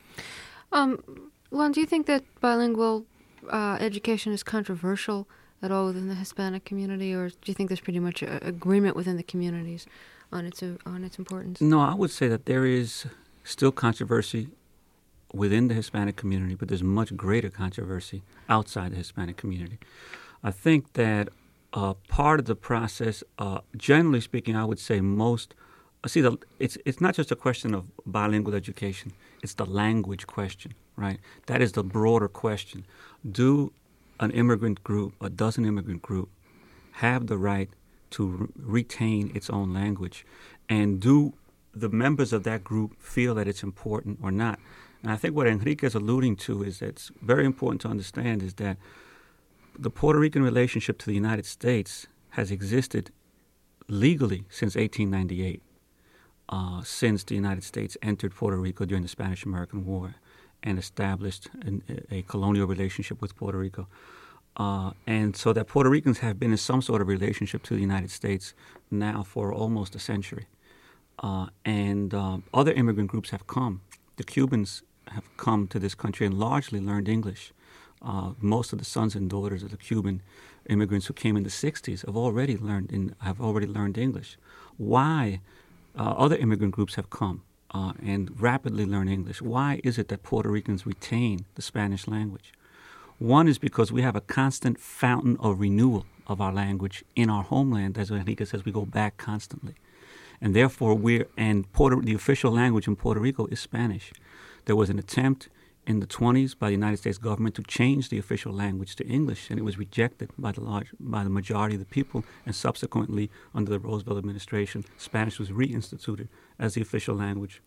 Um, Juan, do you think that bilingual uh, education is controversial at all within the Hispanic community, or do you think there's pretty much a, agreement within the communities on its, uh, on its importance? No, I would say that there is still controversy within the Hispanic community, but there's much greater controversy outside the Hispanic community. I think that uh, part of the process, uh, generally speaking, I would say most, uh, see, the, it's it's not just a question of bilingual education, it's the language question, right? That is the broader question. Do an immigrant group, or does an immigrant group, have the right to re- retain its own language? And do the members of that group feel that it's important or not? And I think what Enrique is alluding to is that it's very important to understand is that the Puerto Rican relationship to the United States has existed legally since eighteen ninety-eight, uh, since the United States entered Puerto Rico during the Spanish-American War and established an, a colonial relationship with Puerto Rico. Uh, and so that Puerto Ricans have been in some sort of relationship to the United States now for almost a century. Uh, and uh, other immigrant groups have come. The Cubans have come to this country and largely learned English. Uh, most of the sons and daughters of the Cuban immigrants who came in the sixties have already learned in, have already learned English. Why uh, other immigrant groups have come uh, and rapidly learn English? Why is it that Puerto Ricans retain the Spanish language? One is because we have a constant fountain of renewal of our language in our homeland. As Enrique says, we go back constantly. And therefore, we're, and Puerto, the official language in Puerto Rico is Spanish. There was an attempt in the twenties by the United States government to change the official language to English, and it was rejected by the large, by the majority of the people, and subsequently, under the Roosevelt administration, Spanish was reinstituted as the official language.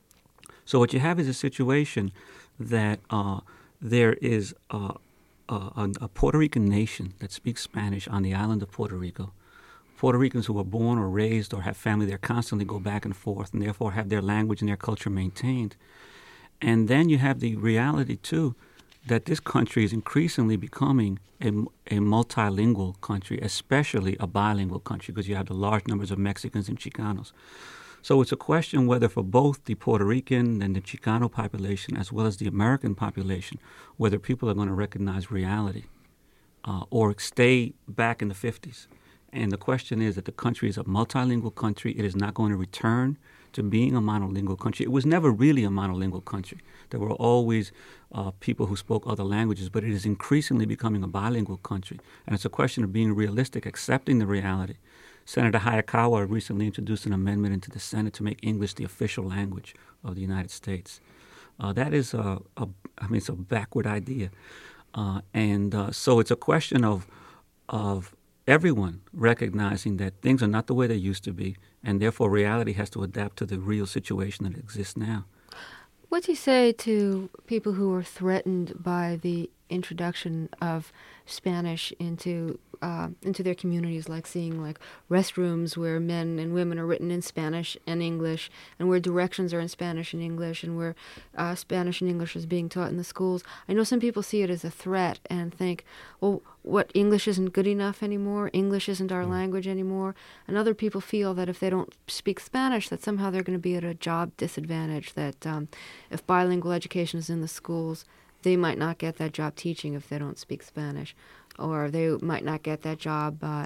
So what you have is a situation that uh, there is uh, a, a Puerto Rican nation that speaks Spanish on the island of Puerto Rico. Puerto Ricans who are born or raised or have family there constantly go back and forth and therefore have their language and their culture maintained. And then you have the reality, too, that this country is increasingly becoming a, a multilingual country, especially a bilingual country, because you have the large numbers of Mexicans and Chicanos. So it's a question whether for both the Puerto Rican and the Chicano population, as well as the American population, whether people are going to recognize reality uh, or stay back in the fifties. And the question is that the country is a multilingual country. It is not going to return to being a monolingual country. It was never really a monolingual country. There were always uh, people who spoke other languages, but it is increasingly becoming a bilingual country. And it's a question of being realistic, accepting the reality. Senator Hayakawa recently introduced an amendment into the Senate to make English the official language of the United States. Uh, that is a, a, I mean, it's a backward idea. Uh, and uh, so it's a question of of everyone recognizing that things are not the way they used to be, and therefore reality has to adapt to the real situation that exists now. What do you say to people who are threatened by the introduction of Spanish into uh, into their communities, like seeing like restrooms where men and women are written in Spanish and English, and where directions are in Spanish and English, and where uh, Spanish and English is being taught in the schools? I know some people see it as a threat and think, well, what, English isn't good enough anymore? English isn't our mm. language anymore? And other people feel that if they don't speak Spanish, that somehow they're going to be at a job disadvantage, that um, if bilingual education is in the schools, they might not get that job teaching if they don't speak Spanish, or they might not get that job uh,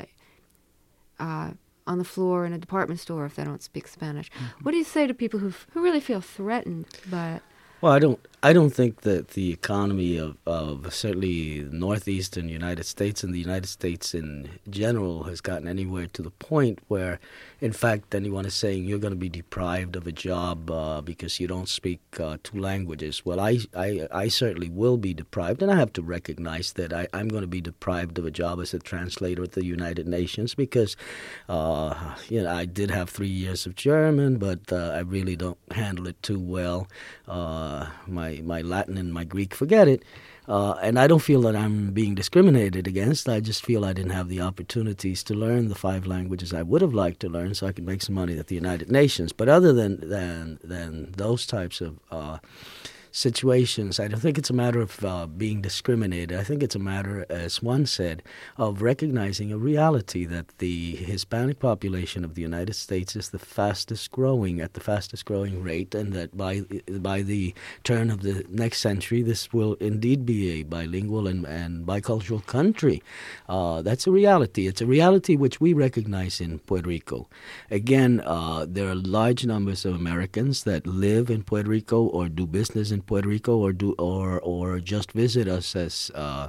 uh, on the floor in a department store if they don't speak Spanish. Mm-hmm. What do you say to people who who really feel threatened by it? Well, I don't. I don't think that the economy of, of certainly the northeastern United States and the United States in general has gotten anywhere to the point where, in fact, anyone is saying you're going to be deprived of a job uh, because you don't speak uh, two languages. Well, I, I, I certainly will be deprived, and I have to recognize that I, I'm going to be deprived of a job as a translator at the United Nations because, uh, you know, I did have three years of German, but uh, I really don't handle it too well. Uh, my my Latin and my Greek, forget it. Uh, and I don't feel that I'm being discriminated against. I just feel I didn't have the opportunities to learn the five languages I would have liked to learn so I could make some money at the United Nations. But other than than, than those types of uh, situations, I don't think it's a matter of uh, being discriminated. I think it's a matter, as one said, of recognizing a reality that the Hispanic population of the United States is the fastest growing, at the fastest growing rate, and that by by the turn of the next century, this will indeed be a bilingual and, and bicultural country. Uh, that's a reality. It's a reality which we recognize in Puerto Rico. Again, uh, there are large numbers of Americans that live in Puerto Rico or do business in Puerto Rico or do or or just visit us as uh,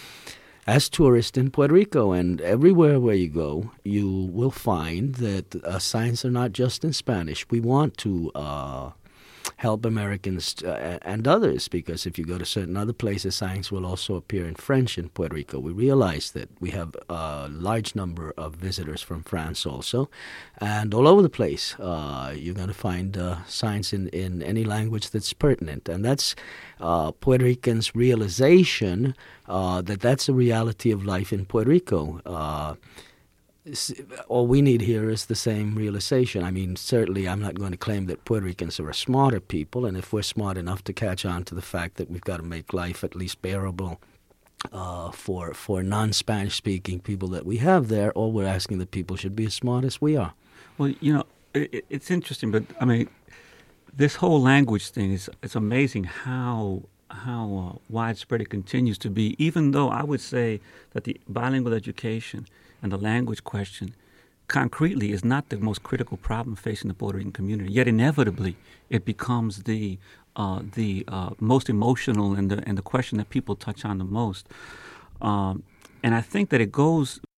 as tourists in Puerto Rico. And everywhere where you go, you will find that uh, signs are not just in Spanish. We want to uh, help Americans uh, and others, because if you go to certain other places, signs will also appear in French in Puerto Rico. We realize that we have a large number of visitors from France also, and all over the place uh, you're going to find uh, signs in, in any language that's pertinent, and that's uh, Puerto Ricans' realization uh, that that's the reality of life in Puerto Rico. Uh, All we need here is the same realization. I mean, certainly I'm not going to claim that Puerto Ricans are a smarter people, and if we're smart enough to catch on to the fact that we've got to make life at least bearable uh, for for non-Spanish-speaking people that we have there, all we're asking that people should be as smart as we are. Well, you know, it, it's interesting, but, I mean, this whole language thing, is it's amazing how how uh, widespread it continues to be, even though I would say that the bilingual education and the language question concretely is not the most critical problem facing the Puerto Rican community. Yet inevitably it becomes the uh, the uh, most emotional and the and the question that people touch on the most. Um, and I think that it goes